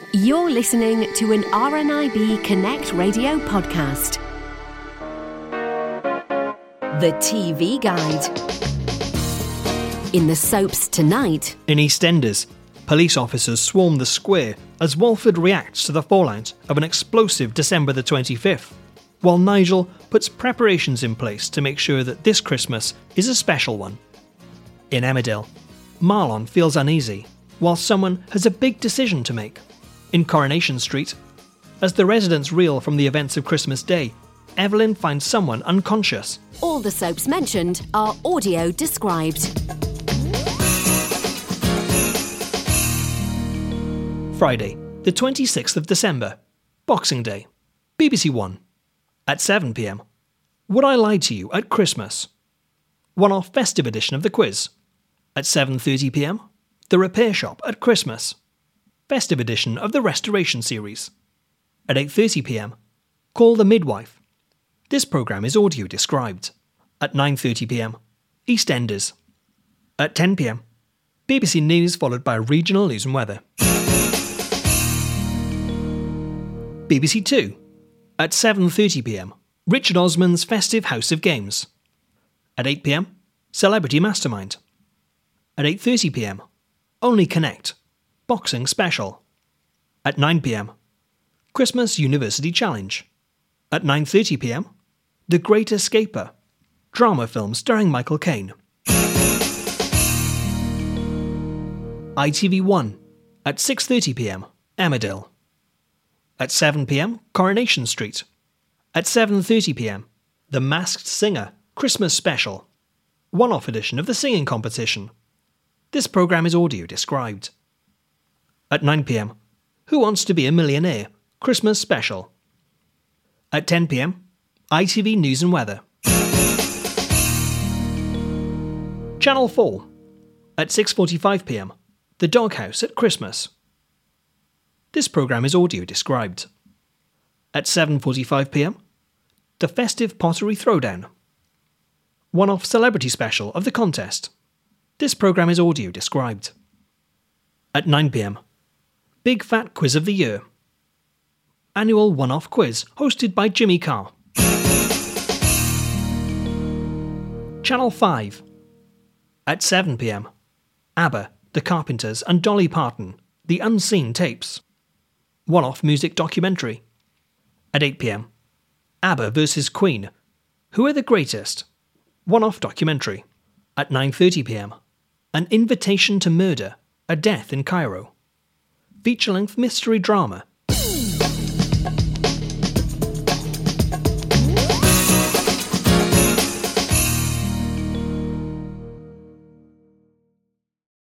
You're listening to an RNIB Connect radio podcast. The TV Guide. In the soaps tonight. In EastEnders, police officers swarm the square as Walford reacts to the fallout of an explosive December the 25th, while Nigel puts preparations in place to make sure that this Christmas is a special one. In Emmerdale, Marlon feels uneasy, while someone has a big decision to make. In Coronation Street, as the residents reel from the events of Christmas Day, Evelyn finds someone unconscious. All the soaps mentioned are audio described. Friday, the 26th of December, Boxing Day, BBC One. At 7 p.m, Would I Lie to You at Christmas? One-off festive edition of the quiz. At 7:30 p.m, The Repair Shop at Christmas. Festive edition of the Restoration series. At 8:30 p.m, Call the Midwife. This programme is audio described. At 9:30 p.m, EastEnders. At 10 p.m, BBC News followed by regional news and weather. BBC Two. At 7:30 p.m, Richard Osman's Festive House of Games. At 8 p.m, Celebrity Mastermind. At 8:30 p.m, Only Connect. Boxing Special. At 9 p.m, Christmas University Challenge. At 9:30 p.m, The Great Escaper. Drama film starring Michael Caine. ITV1. At 6:30 p.m, Emmerdale. At 7 p.m, Coronation Street. At 7:30 p.m, The Masked Singer Christmas Special. One-off edition of the singing competition. This programme is audio described. At 9 p.m, Who Wants to Be a Millionaire? Christmas Special. At 10 p.m, ITV News and Weather. Channel 4. At 6:45 p.m, The Doghouse at Christmas. This programme is audio described. At 7:45 p.m, The Festive Pottery Throwdown. One-off celebrity special of the contest. This programme is audio described. At 9 p.m, Big Fat Quiz of the Year. Annual one-off quiz hosted by Jimmy Carr. Channel 5. At 7 p.m, ABBA, The Carpenters and Dolly Parton, The Unseen Tapes. One-off music documentary. At 8 p.m, ABBA vs Queen, Who Are the Greatest? One-off documentary. At 9:30 p.m, An Invitation to Murder, A Death in Cairo. Feature-length mystery drama